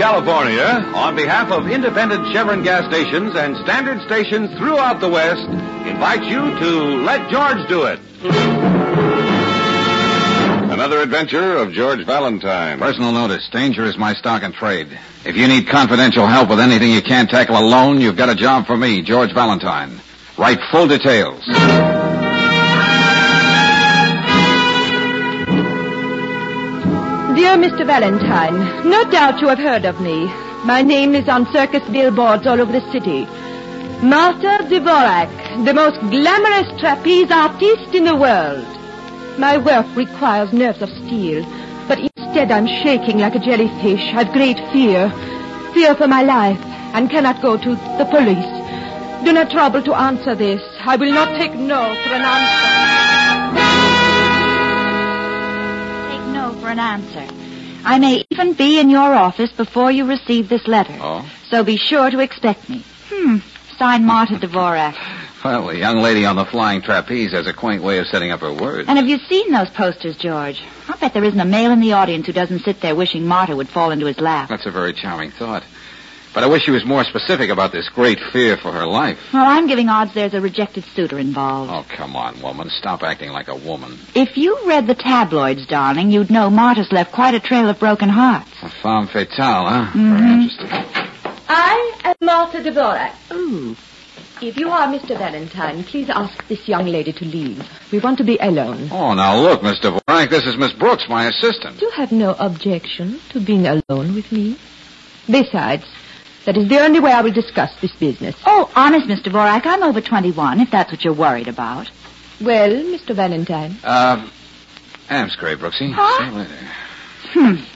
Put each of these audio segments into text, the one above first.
California, on behalf of independent Chevron gas stations and standard stations throughout the West, invites you to Let George Do It. Another adventure of George Valentine. Personal notice. Danger is my stock and trade. If you need confidential help with anything you can't tackle alone, you've got a job for me, George Valentine. Write full details. Dear Mr. Valentine, no doubt you have heard of me. My name is on circus billboards all over the city. Marta Dvorak, the most glamorous trapeze artiste in the world. My work requires nerves of steel, but instead I'm shaking like a jellyfish. I've great fear. Fear for my life, and cannot go to the police. Do not trouble to answer this. I will not take no for an answer. I may even be in your office before you receive this letter. Oh? So be sure to expect me. Signed Marta Dvorak. Well, the young lady on the flying trapeze has a quaint way of setting up her words. And have you seen those posters, George? I'll bet there isn't a male in the audience who doesn't sit there wishing Marta would fall into his lap. That's a very charming thought. But I wish she was more specific about this great fear for her life. Well, I'm giving odds there's a rejected suitor involved. Oh, come on, woman. Stop acting like a woman. If you read the tabloids, darling, you'd know Marta's left quite a trail of broken hearts. A femme fatale, huh? Mm-hmm. Very interesting. I am Marta Dvorak. Ooh. If you are Mr. Valentine, please ask this young lady to leave. We want to be alone. Oh, now look, Mr. Dvorak, this is Miss Brooks, my assistant. You have no objection to being alone with me? Besides, that is the only way I will discuss this business. Oh, honest, Mr. Dvorak, I'm over 21, if that's what you're worried about. Well, Mr. Valentine. Amscray, Brooksy. Huh? See you later.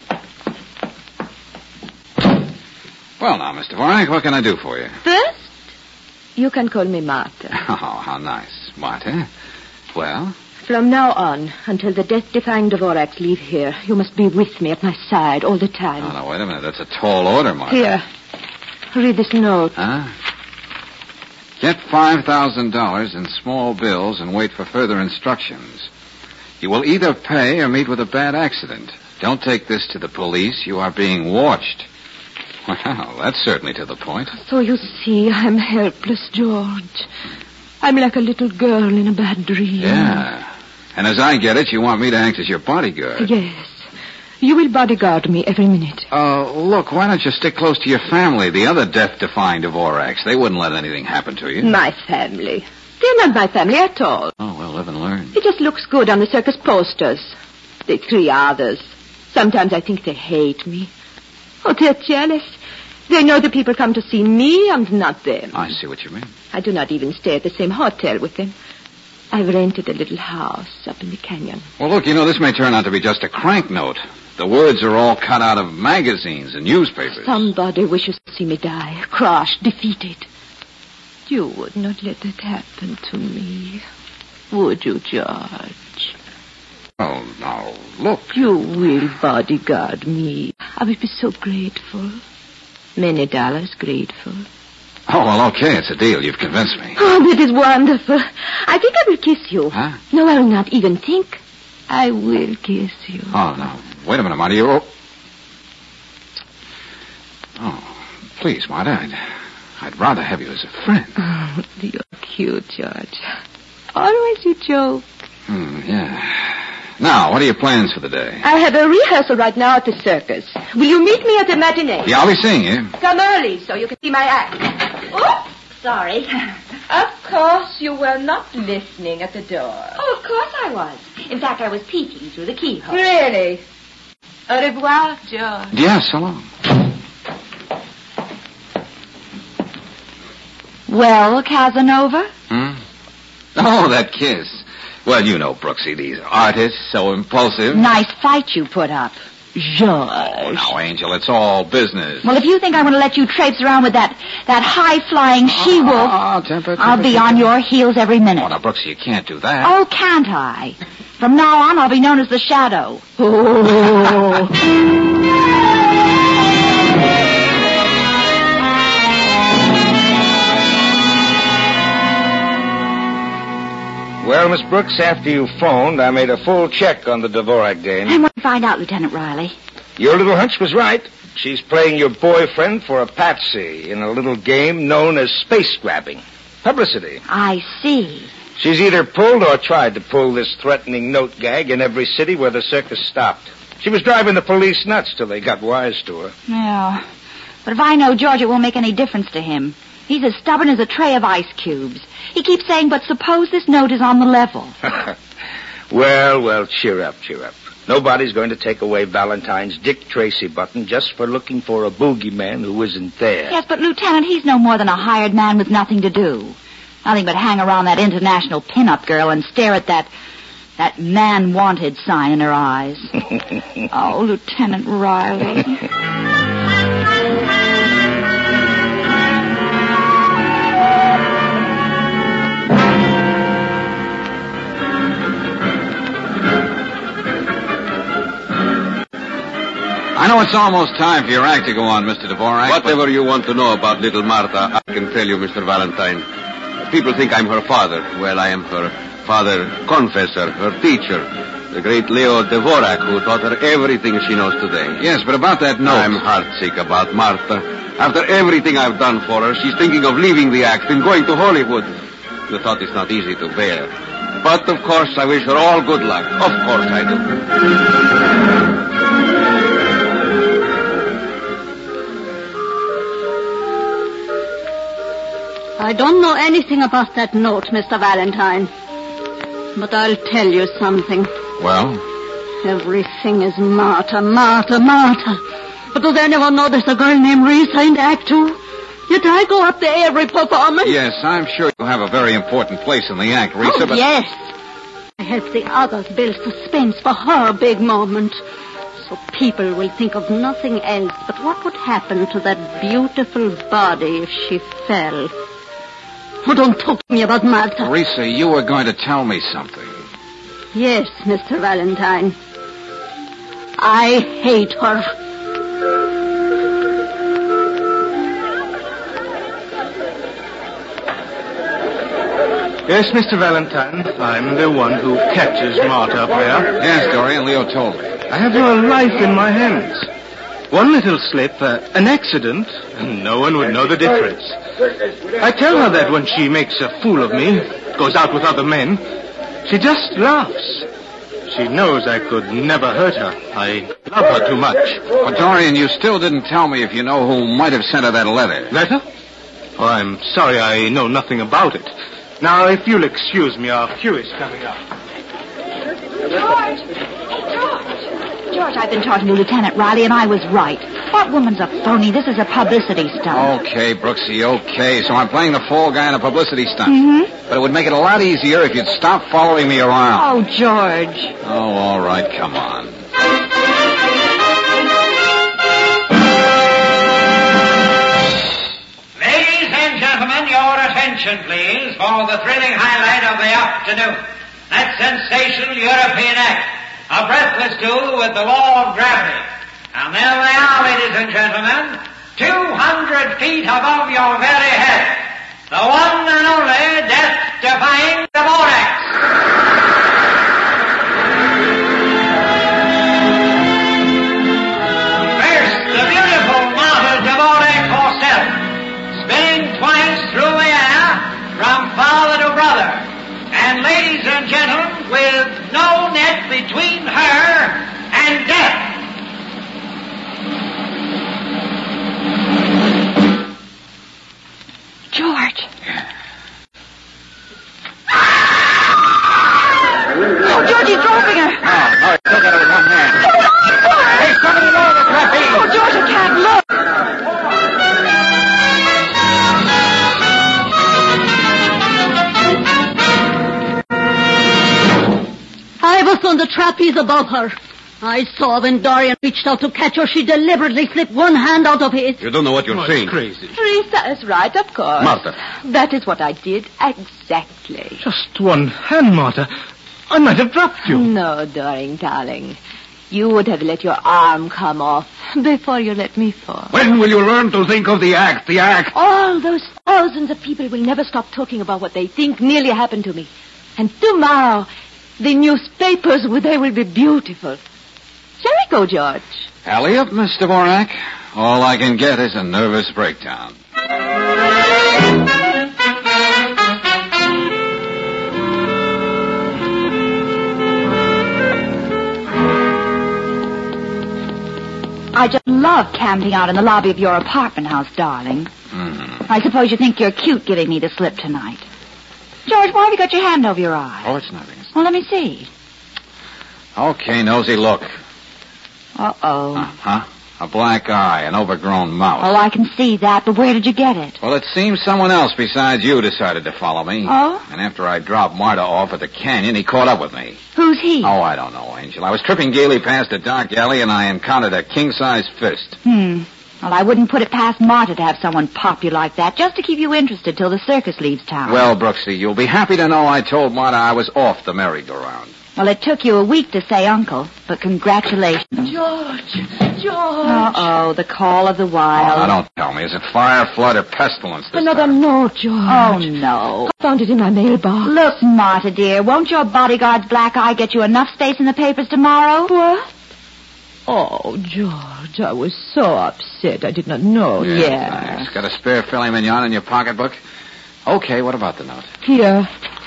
Well, now, Mr. Dvorak, what can I do for you? First, you can call me Marta. Oh, how nice. Marta. Well? From now on, until the death-defying Dvoraks leave here, you must be with me at my side all the time. Oh, now, wait a minute. That's a tall order, Marta. Here. Read this note. Huh? Get $5,000 in small bills and wait for further instructions. You will either pay or meet with a bad accident. Don't take this to the police. You are being watched. Well, that's certainly to the point. So you see, I'm helpless, George. I'm like a little girl in a bad dream. Yeah. And as I get it, you want me to act as your bodyguard. Yes. You will bodyguard me every minute. Look, why don't you stick close to your family, the other death-defying Dvoraks? They wouldn't let anything happen to you. My family. They're not my family at all. Oh, well, live and learn. It just looks good on the circus posters. The three others. Sometimes I think they hate me. Oh, they're jealous. They know the people come to see me and not them. I see what you mean. I do not even stay at the same hotel with them. I've rented a little house up in the canyon. Well, look, this may turn out to be just a crank note. The words are all cut out of magazines and newspapers. Somebody wishes to see me die, crushed, defeated. You would not let that happen to me, would you, George? Oh, now, look. You will bodyguard me. I will be so grateful. Many dollars grateful. Oh, well, okay, it's a deal. You've convinced me. Oh, that is wonderful. I think I will kiss you. Huh? No, I will not even think. I will kiss you. Oh, no. Wait a minute, Marta. Oh, please, Marta. I'd rather have you as a friend. Oh, you're cute, George. Always you joke. Yeah. Now, what are your plans for the day? I have a rehearsal right now at the circus. Will you meet me at the matinee? Yeah, I'll be seeing you. Come early so you can see my act. Oh, sorry. Of course you were not listening at the door. Oh, of course I was. In fact, I was peeking through the keyhole. Really? Au revoir, George. Yes, so long. Well, Casanova? Oh, that kiss. Well, you know, Brooksy, these artists, so impulsive. Nice fight you put up. George. Oh, now, Angel, it's all business. Well, if you think I'm going to let you traipse around with that high-flying she-wolf, temper, I'll be on your heels every minute. Oh, now, Brooksy, you can't do that. Oh, can't I? From now on, I'll be known as the Shadow. Oh. Well, Miss Brooks, after you phoned, I made a full check on the Dvorak dame. And what did you find out, Lieutenant Riley? Your little hunch was right. She's playing your boyfriend for a patsy in a little game known as space grabbing. Publicity. I see. She's either pulled or tried to pull this threatening note gag in every city where the circus stopped. She was driving the police nuts till they got wise to her. Yeah. But if I know George, it won't make any difference to him. He's as stubborn as a tray of ice cubes. He keeps saying, but suppose this note is on the level. Well, cheer up. Nobody's going to take away Valentine's Dick Tracy button just for looking for a boogeyman who isn't there. Yes, but, Lieutenant, he's no more than a hired man with nothing to do. Nothing but hang around that international pin-up girl and stare at that man wanted sign in her eyes. Oh, Lieutenant Riley. I know it's almost time for your act to go on, Mr. Dvorak. Whatever you want to know about little Martha, I can tell you, Mr. Valentine. People think I'm her father. Well, I am her father confessor, her teacher, the great Leo Dvorak, who taught her everything she knows today. Yes, but about that note... I'm heartsick about Martha. After everything I've done for her, she's thinking of leaving the act and going to Hollywood. The thought is not easy to bear. But, of course, I wish her all good luck. Of course I do. I don't know anything about that note, Mr. Valentine. But I'll tell you something. Well? Everything is Martha. But does anyone know there's a girl named Risa in the act, too? Yet I go up there every performance. Yes, I'm sure you have a very important place in the act, Risa, but... Yes. I help the others build suspense for her big moment. So people will think of nothing else but what would happen to that beautiful body if she fell. Oh, don't talk to me about Martha. Risa, you were going to tell me something. Yes, Mr. Valentine. I hate her. Yes, Mr. Valentine. I'm the one who catches Martha up there. Yes, Dorian, Leo told me. I have her life in my hands. One little slip, an accident, and no one would know the difference. I tell her that when she makes a fool of me, goes out with other men, she just laughs. She knows I could never hurt her. I love her too much. But, Dorian, you still didn't tell me if you know who might have sent her that letter. Letter? Oh, I'm sorry I know nothing about it. Now, if you'll excuse me, our cue is coming up. George, I've been talking to Lieutenant Riley, and I was right. That woman's a phony. This is a publicity stunt. Okay, Brooksy, okay. So I'm playing the fall guy in a publicity stunt. Mm-hmm. But it would make it a lot easier if you'd stop following me around. Oh, George. Oh, all right, come on. Ladies and gentlemen, your attention, please, for the thrilling highlight of the afternoon. That sensational European act. A breathless duel with the law of gravity. And there they are, ladies and gentlemen, 200 feet above your very head. The one and only death-defying Dvorak. First, the beautiful Martha Dvorak herself, spinning twice through the air from father to brother. And ladies and gentlemen, with no net between her and death. George. Oh, George, he's dropping her. Oh, still got her with one hand. Hold on, George. Hey, somebody lower the trapeze. Oh, George, I can't look. I was on the trapeze above her. I saw when Dorian reached out to catch her, she deliberately slipped one hand out of his. You don't know what you're saying. It's crazy. Risa is right, of course. Martha. That is what I did, exactly. Just one hand, Martha. I might have dropped you. No, darling. You would have let your arm come off before you let me fall. When will you learn to think of the act? All those thousands of people will never stop talking about what they think nearly happened to me. And tomorrow, the newspapers, they will be beautiful. Shall we go, George? Alley up, Miss Dvorak. All I can get is a nervous breakdown. I just love camping out in the lobby of your apartment house, darling. I suppose you think you're cute giving me the slip tonight. George, why have you got your hand over your eye? Oh, it's nothing. Well, let me see. Okay, Nosy, look. Uh-oh. Uh-huh. A black eye, an overgrown mouth. Oh, I can see that, but where did you get it? Well, it seems someone else besides you decided to follow me. Oh? And after I dropped Marta off at the canyon, he caught up with me. Who's he? Oh, I don't know, Angel. I was tripping gaily past a dark alley, and I encountered a king-size fist. Well, I wouldn't put it past Marta to have someone pop you like that, just to keep you interested till the circus leaves town. Well, Brooksy, you'll be happy to know I told Marta I was off the merry-go-round. Well, it took you a week to say uncle, but congratulations. George! Uh-oh, the call of the Oh, wild. now don't tell me. Is it fire, flood, or pestilence this Another time? note, George. Oh, no. I found it in my mailbox. Look, Marta, dear, won't your bodyguard's black eye get you enough space in the papers tomorrow? What? Oh, George, I was so upset. I did not know. Yeah. Thanks. Got a spare filet mignon in your pocketbook? Okay, what about the note? Here.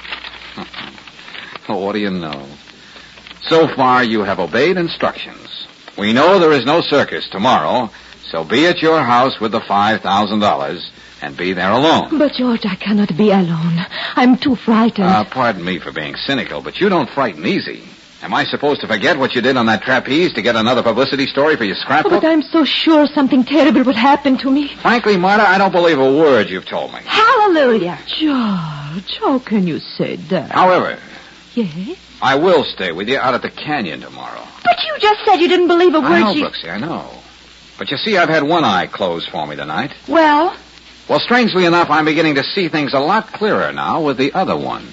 Oh, what do you know? So far, you have obeyed instructions. We know there is no circus tomorrow, so be at your house with the $5,000 and be there alone. But, George, I cannot be alone. I'm too frightened. Pardon me for being cynical, but you don't frighten easy. Am I supposed to forget what you did on that trapeze to get another publicity story for your scrapbook? But I'm so sure something terrible would happen to me. Frankly, Marta, I don't believe a word you've told me. Hallelujah. George, how can you say that? However, Yes? I will stay with you out at the canyon tomorrow. But you just said you didn't believe a word I know, she... Brooksy, I know. But you see, I've had one eye closed for me tonight. Well? Well, strangely enough, I'm beginning to see things a lot clearer now with the other one.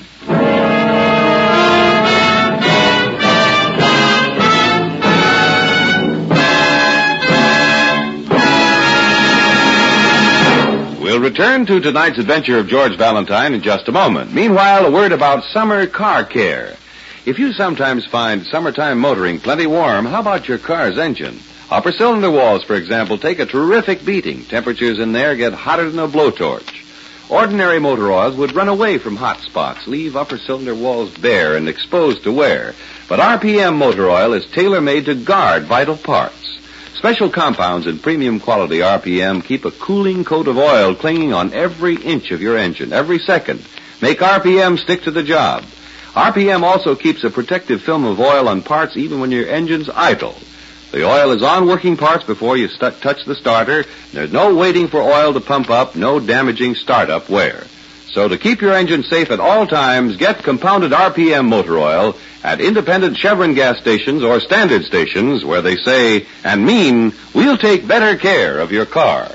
We'll return to tonight's adventure of George Valentine in just a moment. Meanwhile, a word about summer car care. If you sometimes find summertime motoring plenty warm, how about your car's engine? Upper cylinder walls, for example, take a terrific beating. Temperatures in there get hotter than a blowtorch. Ordinary motor oils would run away from hot spots, leave upper cylinder walls bare and exposed to wear. But RPM motor oil is tailor-made to guard vital parts. Special compounds in premium quality RPM keep a cooling coat of oil clinging on every inch of your engine, every second. Make RPM stick to the job. RPM also keeps a protective film of oil on parts even when your engine's idle. The oil is on working parts before you touch the starter. There's no waiting for oil to pump up, no damaging startup wear. So to keep your engine safe at all times, get compounded RPM motor oil at independent Chevron gas stations or standard stations where they say and mean, we'll take better care of your car.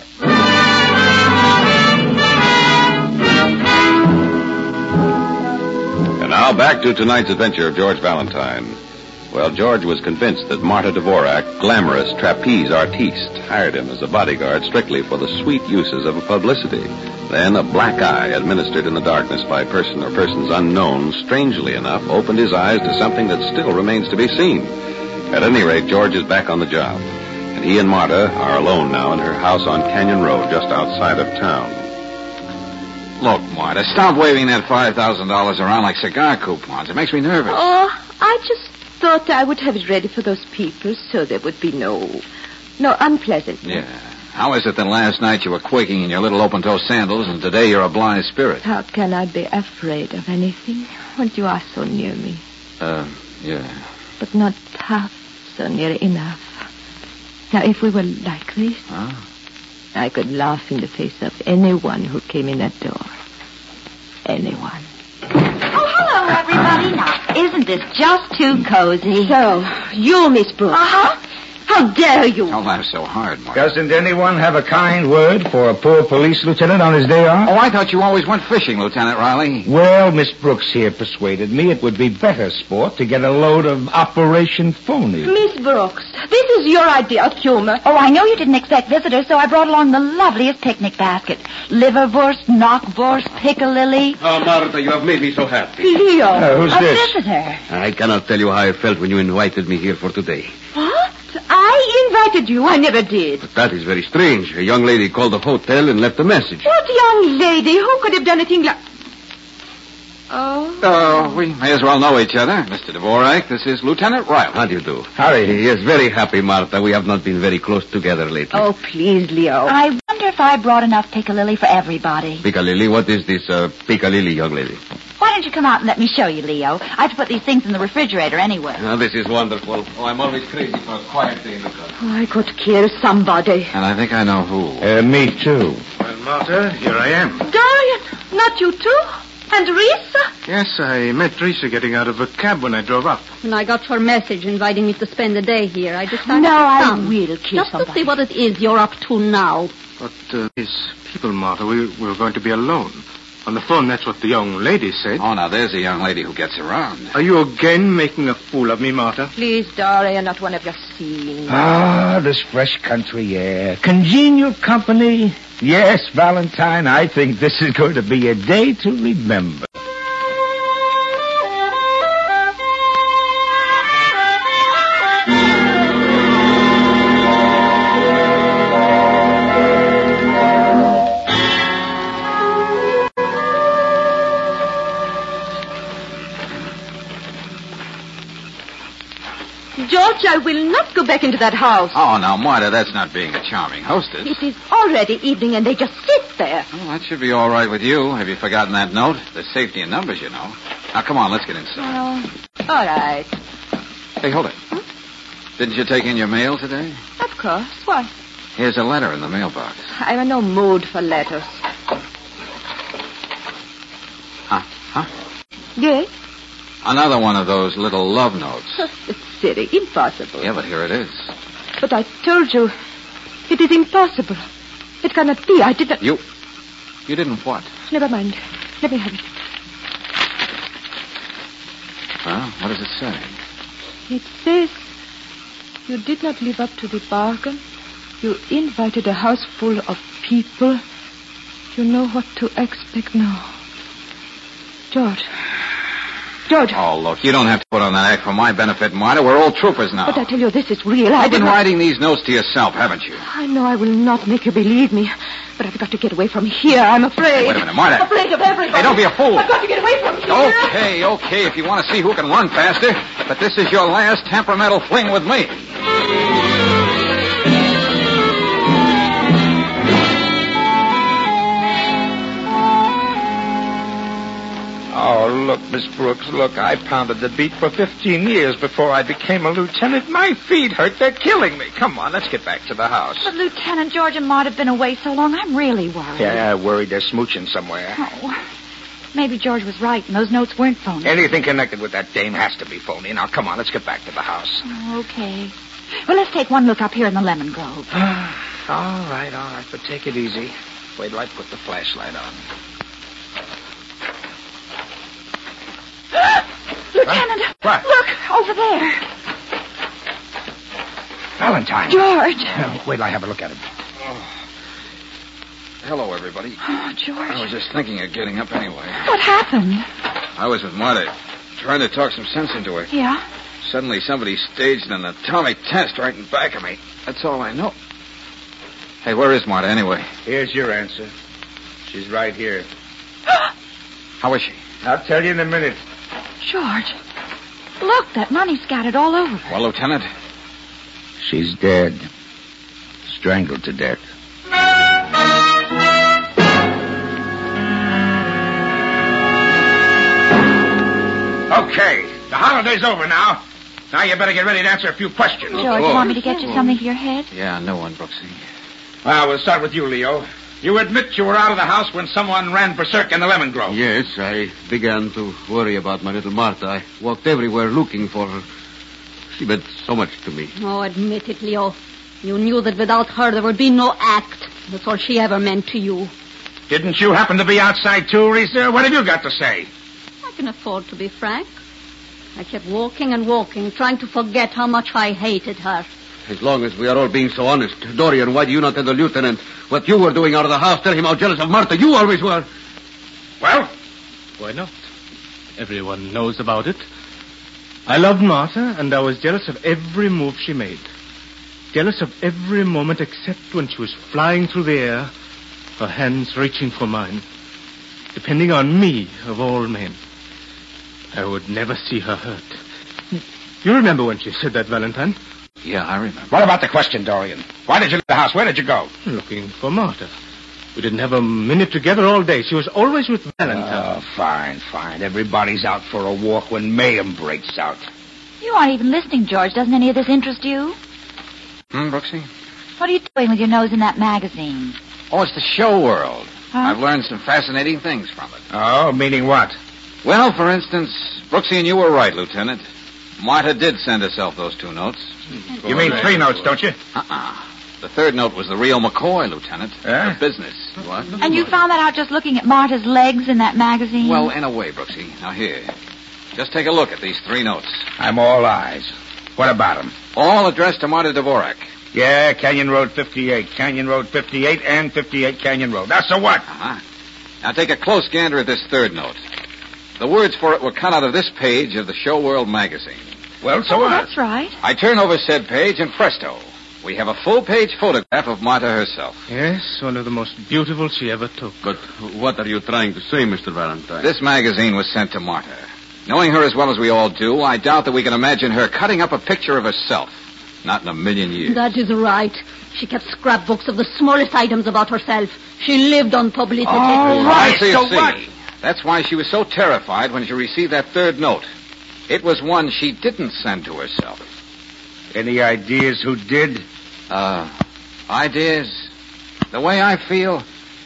And now back to tonight's adventure of George Valentine. Well, George was convinced that Marta Dvorak, glamorous trapeze artiste, hired him as a bodyguard strictly for the sweet uses of publicity. Then a black eye, administered in the darkness by a person or persons unknown, strangely enough, opened his eyes to something that still remains to be seen. At any rate, George is back on the job. And he and Marta are alone now in her house on Canyon Road, just outside of town. Look, Marta, stop waving that $5,000 around like cigar coupons. It makes me nervous. Oh, I just thought I would have it ready for those people so there would be no unpleasantness. Yeah. How is it that last night you were quaking in your little open-toe sandals and today you're a blind spirit? How can I be afraid of anything when you are so near me? Yeah. But not half so near enough. Now, if we were like this, I could laugh in the face of anyone who came in that door. Anyone. Oh, hello, everybody. Now, isn't this just too cozy? So, you, Miss Brooks. Uh-huh. How dare you? Don't laugh so hard, Marta. Doesn't anyone have a kind word for a poor police lieutenant on his day off? Oh, I thought you always went fishing, Lieutenant Riley. Well, Miss Brooks here persuaded me it would be better sport to get a load of Operation Phony. Miss Brooks, this is your idea of humor. Oh, I know you didn't expect visitors, so I brought along the loveliest picnic basket. Liverwurst, knockwurst, piccalilli. Oh, Marta, you have made me so happy. Leo. Who's A this? visitor. I cannot tell you how I felt when you invited me here for today. What? I I invited you. I never did. But that is very strange. A young lady called the hotel and left a message. What young lady? Who could have done a thing like... Oh? Oh, we may as well know each other. Mr. Dvorak, this is Lieutenant Riley. How do you do? Howdy. Yes, very happy, Martha. We have not been very close together lately. Oh, please, Leo. I wonder if I brought enough piccalilli for everybody. Piccalilli? What is this Piccalilli, young lady? Why don't you come out and let me show you, Leo? I have to put these things in the refrigerator anyway. Oh, this is wonderful. Oh, I'm always crazy for a quiet day in the car. Oh, I could kill somebody. And I think I know who. Me too. Well, Martha, here I am. Dorian, not you too? And Risa? Yes, I met Risa getting out of a cab when I drove up. When I got your message inviting me to spend the day here, I decided No, to I come. will kill Just to somebody. see what it is you're up to now. But these people, Martha, we were going to be alone. On the phone, that's what the young lady said. Oh, now there's a young lady who gets around. Are you again making a fool of me, Martha? Please, Dorian, not one of your scenes. Ah, this fresh country air. Congenial company. Yes, Valentine, I think this is going to be a day to remember. George, I will not go back into that house. Oh, now, Marta, that's not being a charming hostess. It is already evening and they just sit there. Well, that should be all right with you. Have you forgotten that note? There's safety in numbers, you know. Now, come on, let's get inside. Oh, all right. Hey, hold it. Didn't you take in your mail today? Of course. Why? Here's a letter in the mailbox. I'm in no mood for letters. Huh? Yes? Another one of those little love notes. It's silly. Impossible. Yeah, but here it is. But I told you, it is impossible. It cannot be. I did not... You didn't what? Never mind. Let me have it. Well, what does it say? It says you did not live up to the bargain. You invited a house full of people. You know what to expect now. George. Oh, look, you don't have to put on that act for my benefit, Marta. We're all troopers now. But I tell you, this is real. You've been writing these notes to yourself, haven't you? I know I will not make you believe me. But I've got to get away from here. I'm afraid. Wait a minute, Marta. I'm afraid of everybody. Hey, don't be a fool. I've got to get away from here. Okay, if you want to see who can run faster. But this is your last temperamental fling with me. Oh, look, Miss Brooks, look, I pounded the beat for 15 years before I became a lieutenant. My feet hurt. They're killing me. Come on, let's get back to the house. But Lieutenant George and Maud have been away so long, I'm really worried. Yeah, worried they're smooching somewhere. Oh, maybe George was right and those notes weren't phony. Anything connected with that dame has to be phony. Now, come on, let's get back to the house. Oh, okay. Well, let's take one look up here in the lemon grove. All right, but take it easy. Wait till I put the flashlight on. Lieutenant! What? Look, over there. Valentine. George! Wait till I have a look at him. Hello, everybody. Oh, George. I was just thinking of getting up anyway. What happened? I was with Marta, trying to talk some sense into her. Yeah? Suddenly somebody staged an atomic test right in back of me. That's all I know. Hey, where is Marta anyway? Here's your answer. She's right here. How is she? I'll tell you in a minute. George. Look, that money scattered all over. Well, Lieutenant? She's dead. Strangled to death. Okay, the holiday's over now. Now you better get ready to answer a few questions. George, you want me to get you something for your head? Yeah, no one, Brooksy. Well, we'll start with you, Leo. You admit you were out of the house when someone ran berserk in the lemon grove. Yes, I began to worry about my little Martha. I walked everywhere looking for her. She meant so much to me. Oh, admit it, Leo. You knew that without her there would be no act. That's all she ever meant to you. Didn't you happen to be outside too, Risa? What have you got to say? I can afford to be frank. I kept walking and walking, trying to forget how much I hated her. As long as we are all being so honest. Dorian, why do you not tell the lieutenant what you were doing out of the house? Tell him how jealous of Martha you always were. Well? Why not? Everyone knows about it. I loved Martha, and I was jealous of every move she made. jealous of every moment except when she was flying through the air, her hands reaching for mine, depending on me of all men. I would never see her hurt. You remember when she said that, Valentine? Yeah, I remember. What about the question, Dorian? Why did you leave the house? Where did you go? Looking for Martha. We didn't have a minute together all day. She was always with Valentine. Oh, fine. Everybody's out for a walk when mayhem breaks out. You aren't even listening, George. Doesn't any of this interest you? Brooksy? What are you doing with your nose in that magazine? Oh, it's the show world. Huh? I've learned some fascinating things from it. Oh, meaning what? Well, for instance, Brooksy and you were right, Lieutenant. Martha did send herself those 2 notes. You mean 3 notes, don't you? The 3rd note was the real McCoy, Lieutenant. Eh? The business. What? And you found that out just looking at Martha's legs in that magazine? Well, in a way, Brooksy. Now, here. Just take a look at these 3 notes. I'm all eyes. What about them? All addressed to Marta Dvorak. Yeah, Canyon Road 58. Canyon Road 58 and 58 Canyon Road. Now, so what? Now, take a close gander at this 3rd note. The words for it were cut out of this page of the Show World magazine. Well, so Oh, what? that's right. I turn over said page, and presto, we have a full-page photograph of Marta herself. Yes, one of the most beautiful she ever took. But what are you trying to say, Mr. Valentine? This magazine was sent to Marta. Knowing her as well as we all do, I doubt that we can imagine her cutting up a picture of herself. Not in a million years. That is right. She kept scrapbooks of the smallest items about herself. She lived on publicity. Oh, right. So you So see, what? that's why she was so terrified when she received that 3rd note. It was one she didn't send to herself. Any ideas who did? Ideas? The way I feel?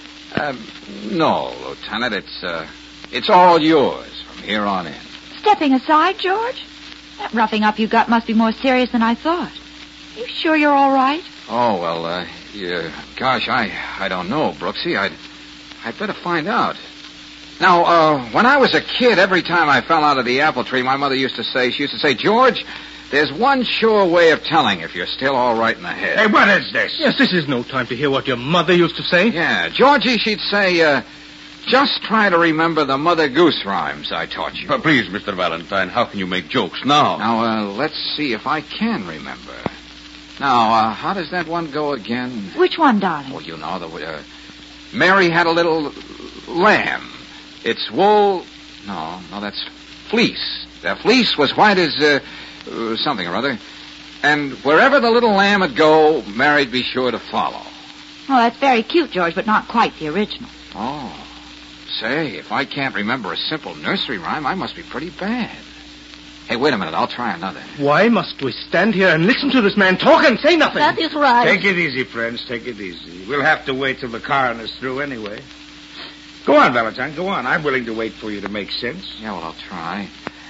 No, Lieutenant. It's all yours from here on in. Stepping aside, George? That roughing up you got must be more serious than I thought. You sure you're all right? Oh, well, gosh, I don't know, Brooksy. I'd better find out. Now, when I was a kid, every time I fell out of the apple tree, my mother used to say, George, there's one sure way of telling if you're still all right in the head. Hey, what is this? Yes, this is no time to hear what your mother used to say. Yeah, Georgie, she'd say, just try to remember the Mother Goose rhymes I taught you. Please, Mr. Valentine, how can you make jokes now? Now, let's see if I can remember. Now, how does that one go again? Which one, darling? Well, you know, Mary had a little lamb. Its wool... No, that's fleece. The fleece was white as, something or other. And wherever the little lamb would go, Mary'd be sure to follow. Oh, that's very cute, George, but not quite the original. Oh. Say, if I can't remember a simple nursery rhyme, I must be pretty bad. Hey, wait a minute. I'll try another. Why must we stand here and listen to this man talk and say nothing? That is right. Take it easy, friends. Take it easy. We'll have to wait till the coroner's through anyway. Go on, Valentine. Go on. I'm willing to wait for you to make sense. Yeah, well, I'll try.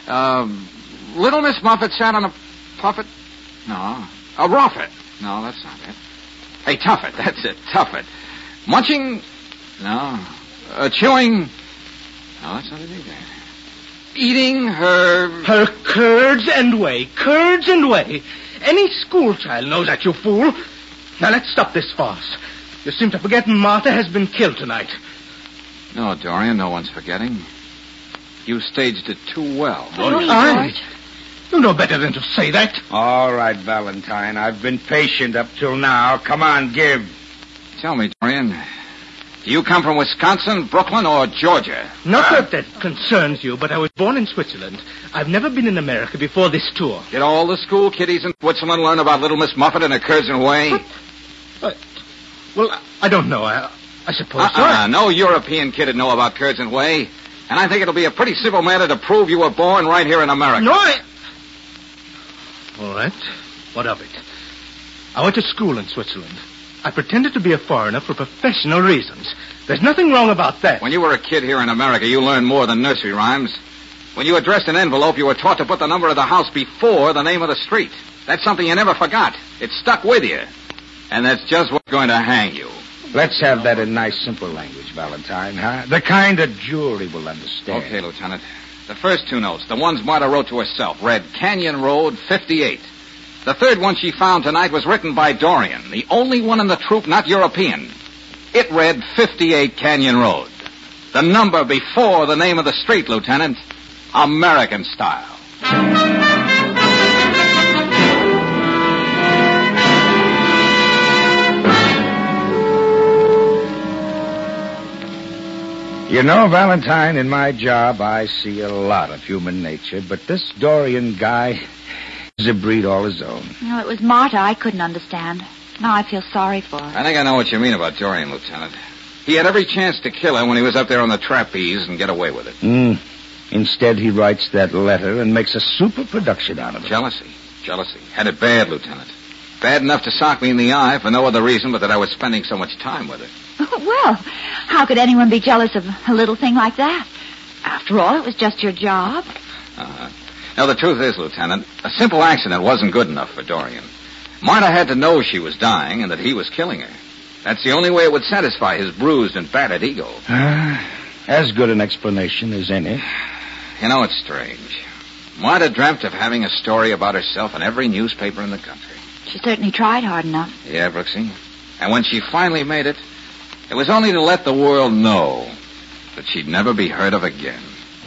Little Miss Muffet sat on a puffet. No. A roffet. No, that's not it. Hey, Tuffet. That's it. Tuffet. Munching. No. Chewing. No, that's not it either. Eating her... Her curds and whey. Curds and whey. Any school child knows that, you fool. Now, let's stop this farce. You seem to forget Martha has been killed tonight. No, Dorian, no one's forgetting. You staged it too well. You know better than to say that. All right, Valentine. I've been patient up till now. Come on, give. Tell me, Dorian, do you come from Wisconsin, Brooklyn, or Georgia? Not that concerns you, but I was born in Switzerland. I've never been in America before this tour. Did all the school kiddies in Switzerland learn about Little Miss Muffet and her curds and whey? Well, I don't know. I suppose so. No European kid would know about curds and whey. And I think it'll be a pretty simple matter to prove you were born right here in America. No, All right. What of it? I went to school in Switzerland. I pretended to be a foreigner for professional reasons. There's nothing wrong about that. When you were a kid here in America, you learned more than nursery rhymes. When you addressed an envelope, you were taught to put the number of the house before the name of the street. That's something you never forgot. It stuck with you. And that's just what's going to hang you. Let's have that in nice, simple language, Valentine, huh? The kind a jury will understand. Okay, Lieutenant. The first two notes, the ones Marta wrote to herself, read Canyon Road 58. The third one she found tonight was written by Dorian, the only one in the troop not European. It read 58 Canyon Road. The number before the name of the street, Lieutenant. American style. You know, Valentine, in my job, I see a lot of human nature, but this Dorian guy is a breed all his own. No, it was Marta I couldn't understand. Now I feel sorry for her. I think I know what you mean about Dorian, Lieutenant. He had every chance to kill her when he was up there on the trapeze and get away with it. Instead, he writes that letter and makes a super production out of it. Jealousy. Had it bad, Lieutenant. Bad enough to sock me in the eye for no other reason but that I was spending so much time with her. Well, how could anyone be jealous of a little thing like that? After all, it was just your job. Now, the truth is, Lieutenant, a simple accident wasn't good enough for Dorian. Marta had to know she was dying and that he was killing her. That's the only way it would satisfy his bruised and battered ego. As good an explanation as any. You know, it's strange. Marta dreamt of having a story about herself in every newspaper in the country. She certainly tried hard enough. Yeah, Brooksy. And when she finally made it, it was only to let the world know that she'd never be heard of again.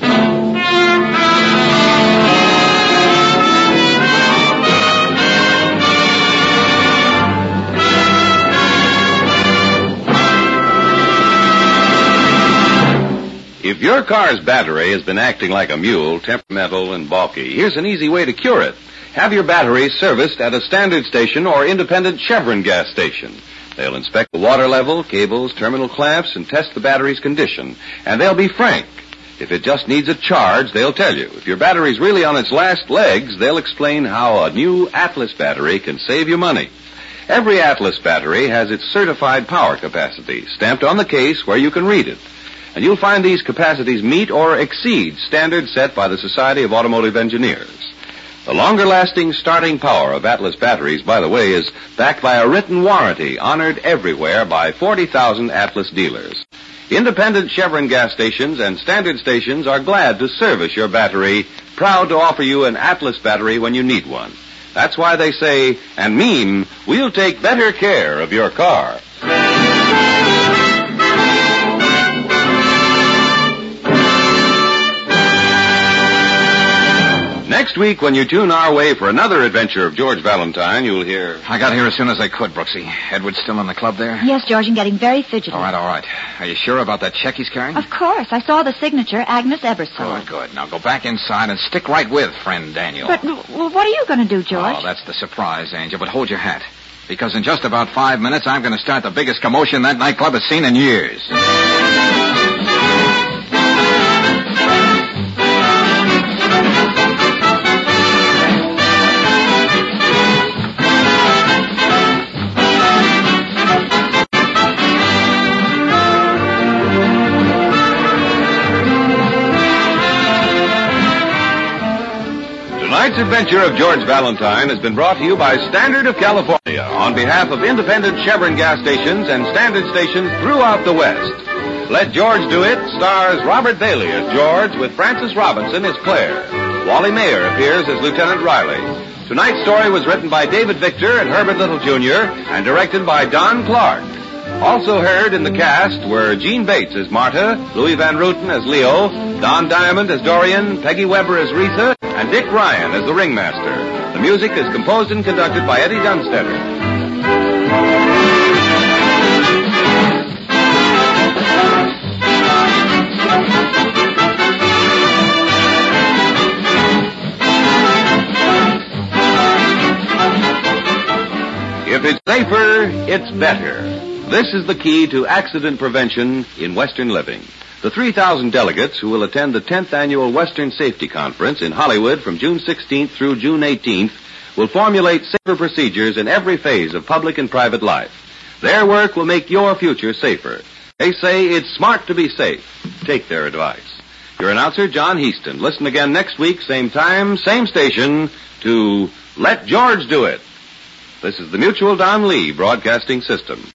If your car's battery has been acting like a mule, temperamental and balky, here's an easy way to cure it. Have your battery serviced at a standard station or independent Chevron gas station. They'll inspect the water level, cables, terminal clamps, and test the battery's condition. And they'll be frank. If it just needs a charge, they'll tell you. If your battery's really on its last legs, they'll explain how a new Atlas battery can save you money. Every Atlas battery has its certified power capacity stamped on the case where you can read it. And you'll find these capacities meet or exceed standards set by the Society of Automotive Engineers. The longer-lasting starting power of Atlas batteries, by the way, is backed by a written warranty honored everywhere by 40,000 Atlas dealers. Independent Chevron gas stations and standard stations are glad to service your battery, proud to offer you an Atlas battery when you need one. That's why they say, and mean, we'll take better care of your car. Next week, when you tune our way for another adventure of George Valentine, you'll hear... I got here as soon as I could, Brooksy. Edward's still in the club there? Yes, George, and getting very fidgety. All right. Are you sure about that check he's carrying? Of course. I saw the signature, Agnes Ebersole. Good. Now go back inside and stick right with friend Daniel. But what are you going to do, George? Oh, that's the surprise, Angel, but hold your hat. Because in just about 5 minutes, I'm going to start the biggest commotion that nightclub has seen in years. Tonight's adventure of George Valentine has been brought to you by Standard of California on behalf of independent Chevron gas stations and standard stations throughout the West. Let George Do It stars Robert Bailey as George with Frances Robinson as Claire. Wally Mayer appears as Lieutenant Riley. Tonight's story was written by David Victor and Herbert Little Jr. and directed by Don Clark. Also heard in the cast were Gene Bates as Marta, Louis Van Ruten as Leo, Don Diamond as Dorian, Peggy Weber as Retha, and Dick Ryan as the ringmaster. The music is composed and conducted by Eddie Dunstetter. If it's safer, it's better. This is the key to accident prevention in Western living. The 3,000 delegates who will attend the 10th Annual Western Safety Conference in Hollywood from June 16th through June 18th will formulate safer procedures in every phase of public and private life. Their work will make your future safer. They say it's smart to be safe. Take their advice. Your announcer, John Heaston. Listen again next week, same time, same station, to Let George Do It. This is the Mutual Don Lee Broadcasting System.